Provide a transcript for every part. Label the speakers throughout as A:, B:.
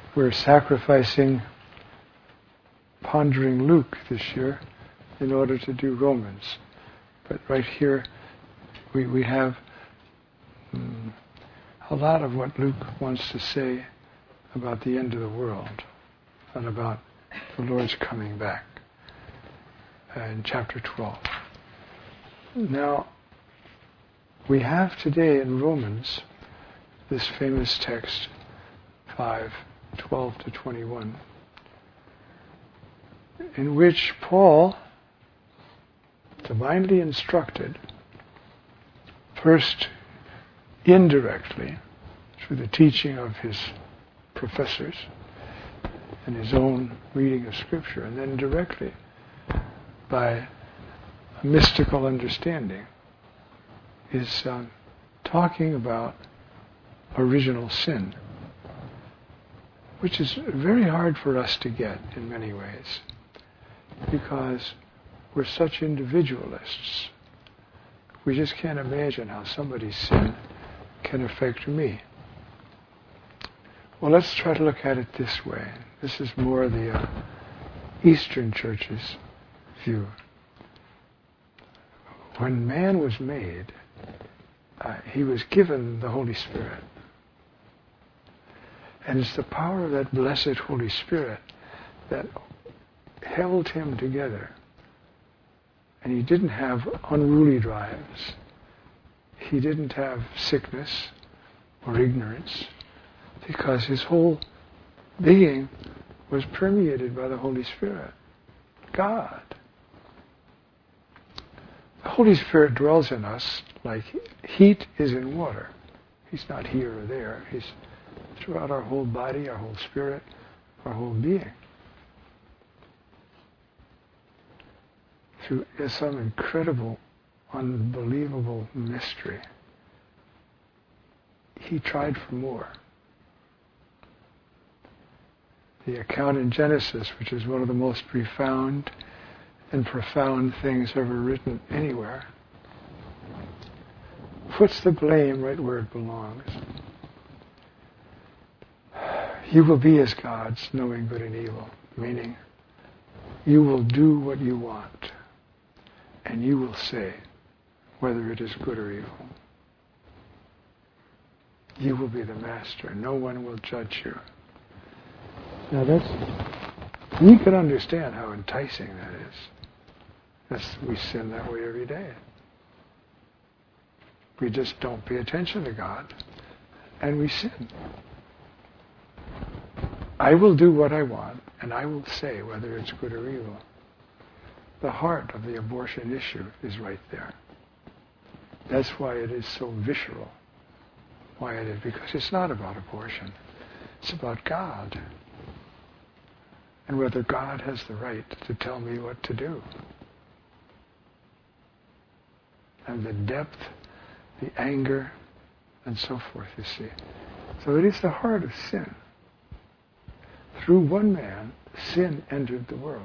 A: We're sacrificing pondering Luke this year in order to do Romans. But right here we have a lot of what Luke wants to say about the end of the world and about the Lord's coming back in chapter 12. Now, we have today in Romans this famous text, 5:12 to 21, in which Paul, divinely instructed, first indirectly through the teaching of his professors and his own reading of Scripture, and then directly by a mystical understanding, is talking about original sin, which is very hard for us to get in many ways, because we're such individualists. We just can't imagine how somebody's sin can affect me. Well, let's try to look at it this way. This is more the Eastern Church's view. When man was made, he was given the Holy Spirit. And it's the power of that blessed Holy Spirit that held him together. And he didn't have unruly drives. He didn't have sickness or ignorance, because his whole being was permeated by the Holy Spirit, God. The Holy Spirit dwells in us like heat is in water. He's not here or there. He's throughout our whole body, our whole spirit, our whole being. Through some incredible, unbelievable mystery, he tried for more. The account in Genesis, which is one of the most profound things ever written anywhere, puts the blame right where it belongs. You will be as gods, knowing good and evil, meaning you will do what you want, and you will say whether it is good or evil. You will be the master. No one will judge you. Now we can understand how enticing that is. We sin that way every day. We just don't pay attention to God, and we sin. I will do what I want, and I will say whether it's good or evil. The heart of the abortion issue is right there. That's why it is so visceral. Why it is, because it's not about abortion. It's about God. And whether God has the right to tell me what to do. And the depth, the anger, and so forth, you see. So it is the heart of sin. Through one man, sin entered the world.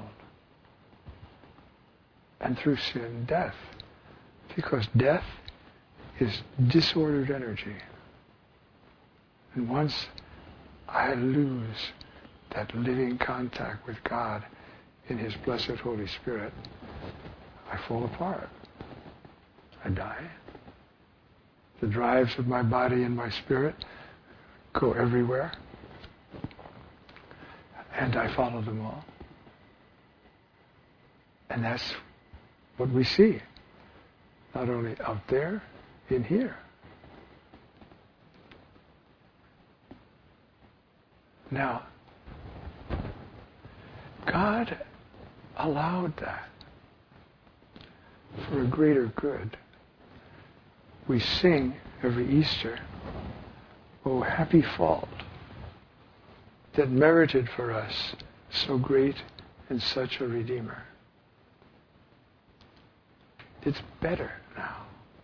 A: And through sin, death. Because death is disordered energy. And once I lose that living contact with God in His blessed Holy Spirit, I fall apart. I die. The drives of my body and my spirit go everywhere. And I follow them all. And that's what we see. Not only out there, in here. Now, God allowed that for a greater good. We sing every Easter, "O happy fault that merited for us so great and such a Redeemer." It's better now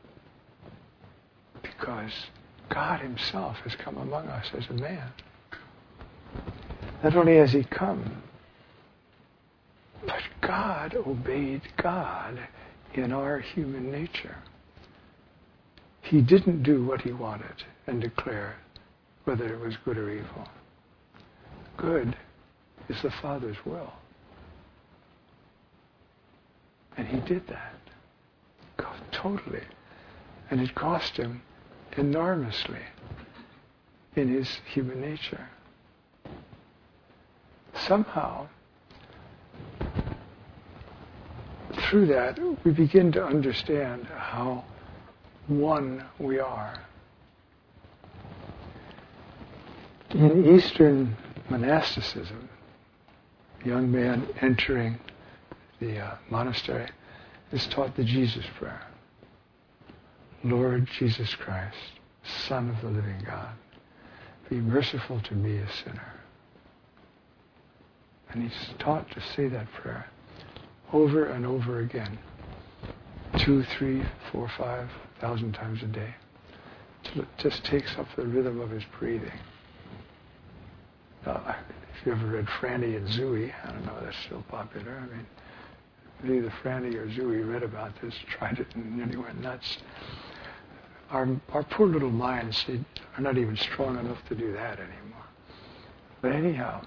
A: because God Himself has come among us as a man. Not only has He come, but God obeyed God in our human nature. He didn't do what He wanted and declare whether it was good or evil. good is the Father's will. And he did that. Totally. And it cost him enormously in his human nature. Somehow, through that, we begin to understand how one we are. In Eastern monasticism, a young man entering the monastery is taught the Jesus prayer. Lord Jesus Christ, Son of the living God, be merciful to me, a sinner. And he's taught to say that prayer over and over again, 2, 3, 4, 5,000 times a day, till it just takes up the rhythm of his breathing. If you ever read Franny and Zooey, I don't know if that's still popular. I mean, either Franny or Zooey read about this, tried it, and nearly went nuts. Our poor little minds are not even strong enough to do that anymore. But anyhow,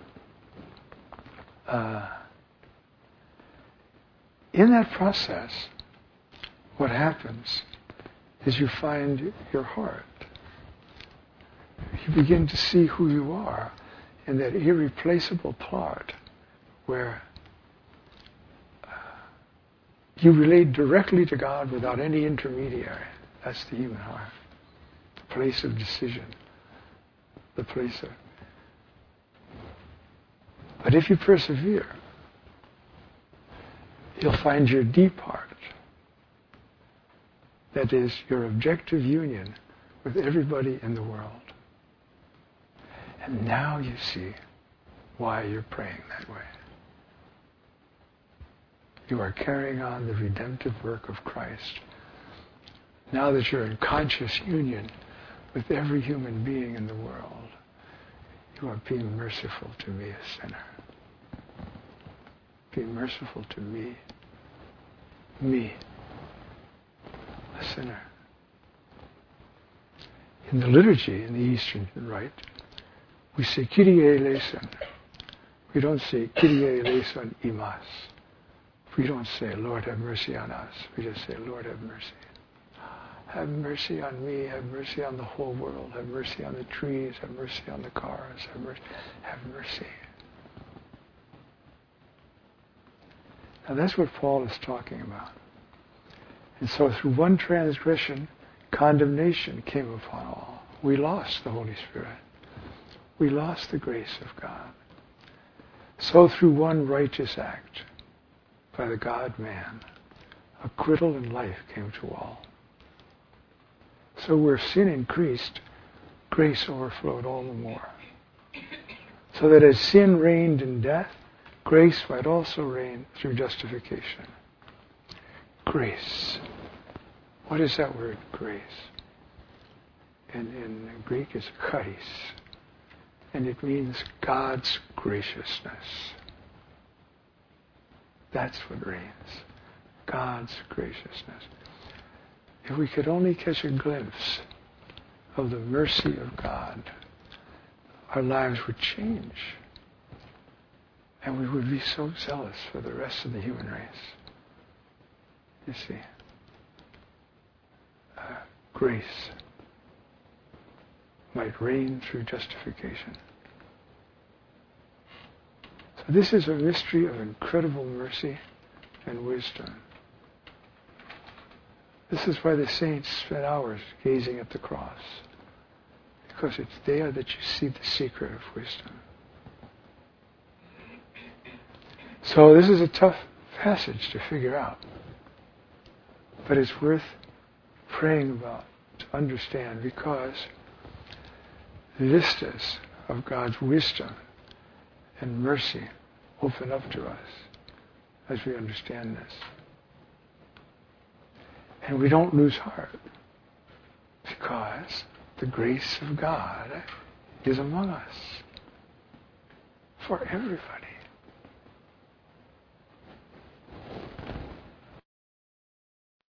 A: in that process, what happens is you find your heart. You begin to see who you are in that irreplaceable part where you relate directly to God without any intermediary. That's the human heart. The place of decision. The place of... But if you persevere, you'll find your deep heart. That is your objective union with everybody in the world. And now you see why you're praying that way. You are carrying on the redemptive work of Christ. Now that you're in conscious union with every human being in the world, you are being merciful to me, a sinner. Be merciful to me. Me, a sinner. In the liturgy, in the Eastern Rite, we say Kyrie eleison. We don't say Kyrie eleison imas. We don't say, Lord, have mercy on us. We just say, Lord, have mercy. Have mercy on me. Have mercy on the whole world. Have mercy on the trees. Have mercy on the cars. Have mercy. Have mercy. Now that's what Paul is talking about. And so through one transgression, condemnation came upon all. We lost the Holy Spirit. We lost the grace of God. So through one righteous act by the God-man, acquittal and life came to all. So where sin increased, grace overflowed all the more. So that as sin reigned in death, grace might also reign through justification. Grace. What is that word, grace? In Greek it's charis. And it means God's graciousness. That's what reigns. God's graciousness. If we could only catch a glimpse of the mercy of God, our lives would change. And we would be so zealous for the rest of the human race. You see. Grace might reign through justification. So this is a mystery of incredible mercy and wisdom. This is why the saints spent hours gazing at the cross. Because it's there that you see the secret of wisdom. So this is a tough passage to figure out. But it's worth praying about to understand, because vistas of God's wisdom and mercy open up to us as we understand this. And we don't lose heart, because the grace of God is among us for everybody.